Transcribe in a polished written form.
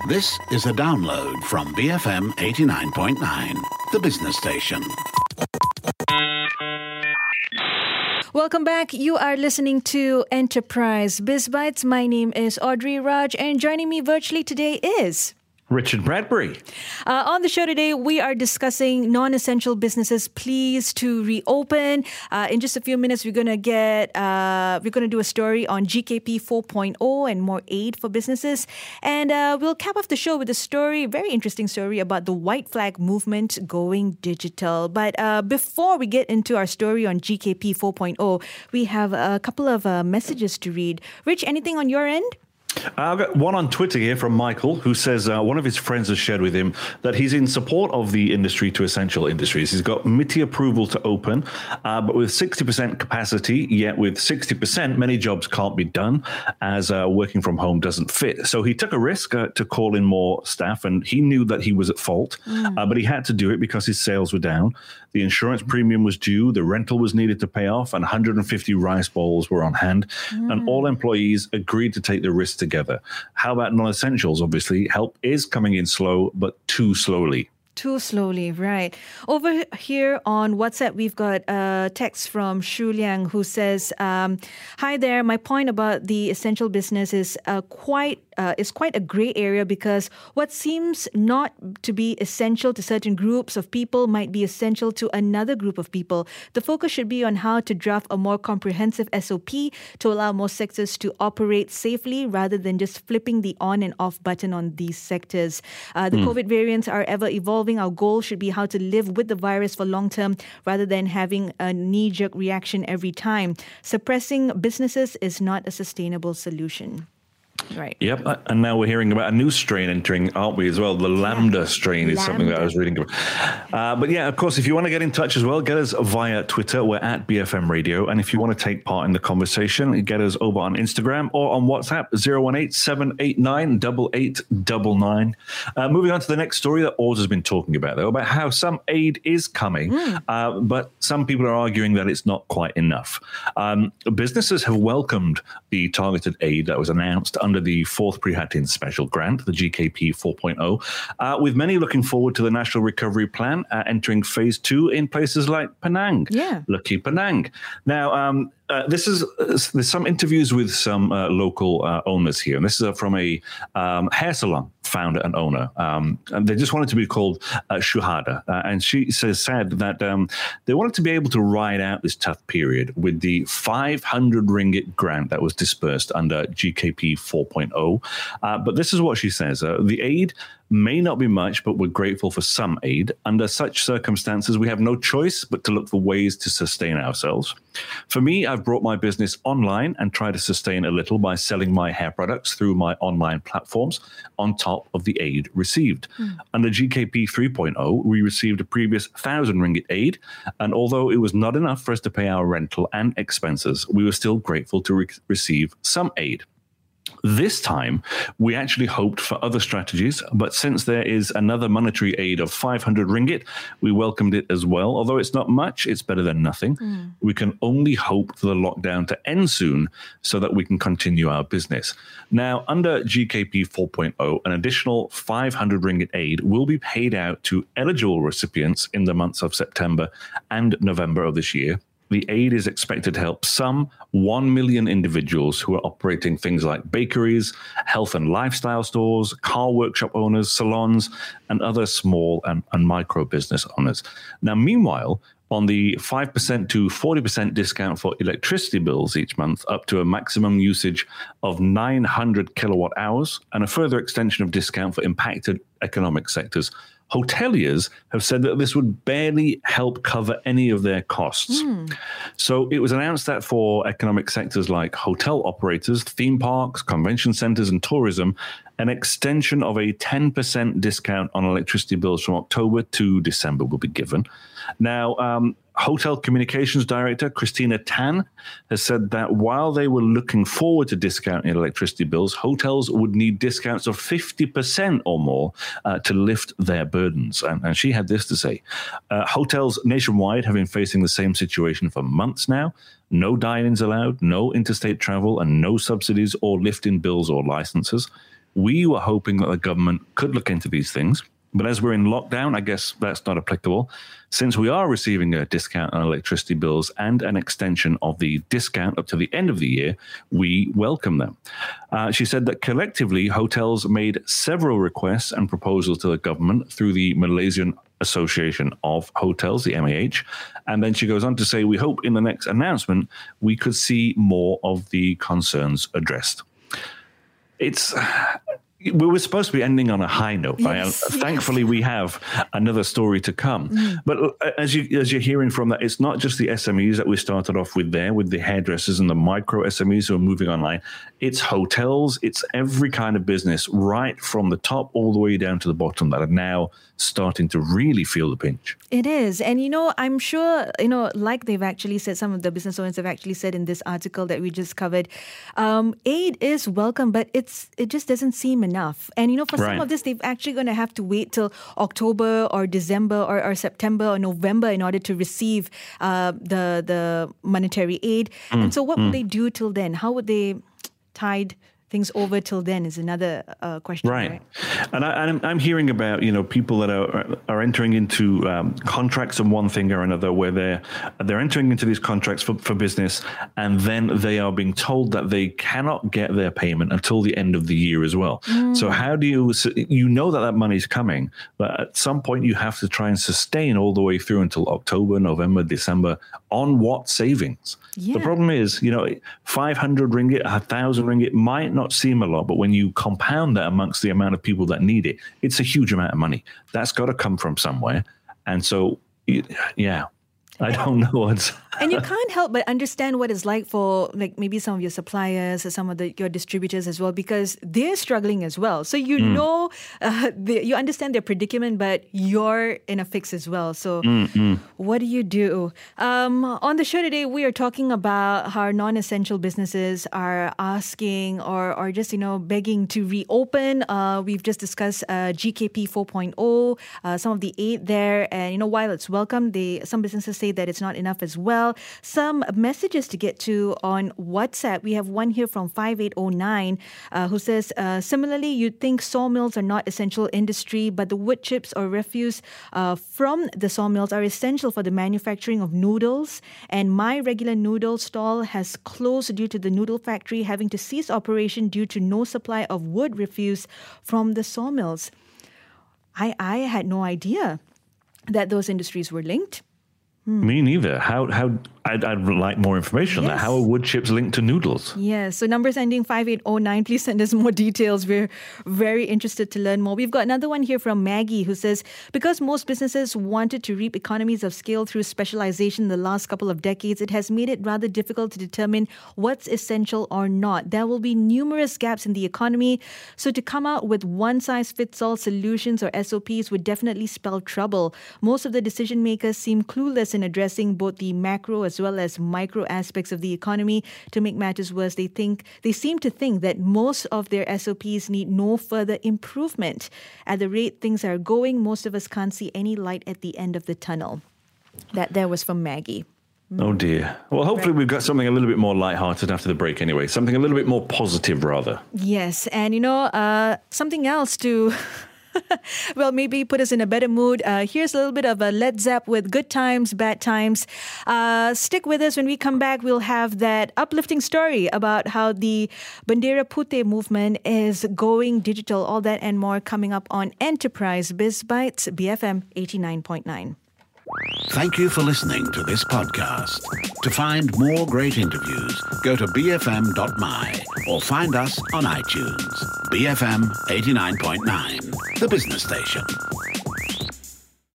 This is a download from BFM 89.9, the business station. Welcome back. You are listening to Enterprise BizBytes. My name is Audrey Raj, and joining me virtually today is Richard Bradbury. On the show today, we are discussing non-essential businesses pleased to reopen. In just a few minutes, we're going to do a story on GKP 4.0 and more aid for businesses. And we'll cap off the show with a story, very interesting story about the white flag movement going digital. But before we get into our story on GKP 4.0, we have a couple of messages to read. Rich, anything on your end? I've got one on Twitter here from Michael, who says one of his friends has shared with him that he's in support of the industry to essential industries. He's got MITI approval to open, but with 60% capacity, yet with 60%, many jobs can't be done as working from home doesn't fit. So he took a risk to call in more staff, and he knew that he was at fault, but he had to do it because his sales were down. The insurance premium was due, the rental was needed to pay off, and 150 rice bowls were on hand. And all employees agreed to take the risk together. How about non-essentials? Obviously, help is coming in slow, but too slowly. Too slowly, right. Over here on WhatsApp, we've got a text from Shu Liang who says, hi there, my point about the essential business is quite a gray area because what seems not to be essential to certain groups of people might be essential to another group of people. The focus should be on how to draft a more comprehensive SOP to allow more sectors to operate safely rather than just flipping the on and off button on these sectors. The COVID variants are ever evolving. Our goal should be how to live with the virus for long term rather than having a knee-jerk reaction every time. Suppressing businesses is not a sustainable solution. Right. Yep. And now we're hearing about a new strain entering, aren't we, as well? The Lambda strain is something that I was reading about. But yeah, of course, if you want to get in touch as well, get us via Twitter. We're at BFM Radio. And if you want to take part in the conversation, get us over on Instagram or on WhatsApp, 018-789-8899. Moving on to the next story that Oz has been talking about, though, about how some aid is coming, but some people are arguing that it's not quite enough. Businesses have welcomed the targeted aid that was announced under the fourth Prihatin special grant, the GKP 4.0, with many looking forward to the National Recovery Plan entering phase 2 in places like Penang. Yeah. Lucky Penang. Now, there's some interviews with some local owners here, and this is from a hair salon founder and owner. And they just wanted to be called Shuhada. And she said that they wanted to be able to ride out this tough period with the 500 ringgit grant that was dispersed under GKP 4.0. But this is what she says. The aid may not be much, but we're grateful for some aid. Under such circumstances, we have no choice but to look for ways to sustain ourselves. For me, I've brought my business online and tried to sustain a little by selling my hair products through my online platforms on top of the aid received. Under GKP 3.0, we received a previous 1,000 ringgit aid, and although it was not enough for us to pay our rental and expenses, we were still grateful to receive some aid. This time, we actually hoped for other strategies, but since there is another monetary aid of 500 ringgit, we welcomed it as well. Although it's not much, it's better than nothing. We can only hope for the lockdown to end soon so that we can continue our business. Now, under GKP 4.0, an additional 500 ringgit aid will be paid out to eligible recipients in the months of September and November of this year. The aid is expected to help some 1 million individuals who are operating things like bakeries, health and lifestyle stores, car workshop owners, salons, and other small and micro business owners. Now, meanwhile, on the 5% to 40% discount for electricity bills each month, up to a maximum usage of 900 kilowatt hours, and a further extension of discount for impacted economic sectors, hoteliers have said that this would barely help cover any of their costs. So it was announced that for economic sectors like hotel operators, theme parks, convention centers, and tourism, an extension of a 10% discount on electricity bills from October to December will be given. Now, Hotel Communications Director Christina Tan has said that while they were looking forward to discounting electricity bills, hotels would need discounts of 50% or more to lift their burdens. And she had this to say. Hotels nationwide have been facing the same situation for months now. No dine-ins allowed, no interstate travel, and no subsidies or lift in bills or licenses. We were hoping that the government could look into these things. But as we're in lockdown, I guess that's not applicable. Since we are receiving a discount on electricity bills and an extension of the discount up to the end of the year, we welcome them. She said that collectively, hotels made several requests and proposals to the government through the Malaysian Association of Hotels, the MAH. And then she goes on to say, we hope in the next announcement, we could see more of the concerns addressed. We were supposed to be ending on a high note. Yes, Thankfully, we have another story to come. But as you're hearing from that, it's not just the SMEs that we started off with there, with the hairdressers and the micro SMEs who are moving online. It's hotels. It's every kind of business, right from the top all the way down to the bottom, that are now starting to really feel the pinch. It is. And, I'm sure, like they've actually said, some of the business owners have actually said in this article that we just covered, aid is welcome, but it just doesn't seem enough. And, for some of this, they've actually going to have to wait till October or December or September or November in order to receive the monetary aid. And so what would they do till then? How would they tide things over till then is another question. Right. And I'm hearing about, people that are entering into contracts of one thing or another, where they're entering into these contracts for business, and then they are being told that they cannot get their payment until the end of the year as well. So how do you know that money's coming, but at some point you have to try and sustain all the way through until October, November, December on what savings? Yeah. The problem is, 500 ringgit, 1,000 ringgit might not seem a lot, but when you compound that amongst the amount of people that need it, it's a huge amount of money. That's got to come from somewhere. And so, I don't know what's... And you can't help but understand what it's like for maybe some of your suppliers or some of your distributors as well, because they're struggling as well. So you understand their predicament, but you're in a fix as well. So what do you do? On the show today, we are talking about how non-essential businesses are asking or just, begging to reopen. We've just discussed GKP 4.0, some of the aid there. And, while it's welcome, some businesses say that it's not enough as well. Some messages to get to on WhatsApp. We have one here from 5809 who says, similarly, you'd think sawmills are not essential industry, but the wood chips or refuse from the sawmills are essential for the manufacturing of noodles. And my regular noodle stall has closed due to the noodle factory having to cease operation due to no supply of wood refuse from the sawmills. I had no idea that those industries were linked. Me neither. I'd like more information on that. How are wood chips linked to noodles? Yes. So numbers ending 5809. Please send us more details. We're very interested to learn more. We've got another one here from Maggie who says, because most businesses wanted to reap economies of scale through specialization in the last couple of decades, it has made it rather difficult to determine what's essential or not. There will be numerous gaps in the economy. So to come out with one-size-fits-all solutions or SOPs would definitely spell trouble. Most of the decision makers seem clueless in addressing both the macro as well as micro aspects of the economy. To make matters worse, they seem to think that most of their SOPs need no further improvement. At the rate things are going, most of us can't see any light at the end of the tunnel. That there was from Maggie. Oh dear. Well, hopefully we've got something a little bit more lighthearted after the break anyway. Something a little bit more positive, rather. Yes. And, something else to... well, maybe put us in a better mood. Here's a little bit of a Led Zepp with Good Times, Bad Times. Stick with us. When we come back, we'll have that uplifting story about how the Bendera Putih movement is going digital. All that and more coming up on Enterprise Biz Bites, BFM 89.9. Thank you for listening to this podcast. To find more great interviews, go to bfm.my or find us on iTunes. BFM 89.9, the business station.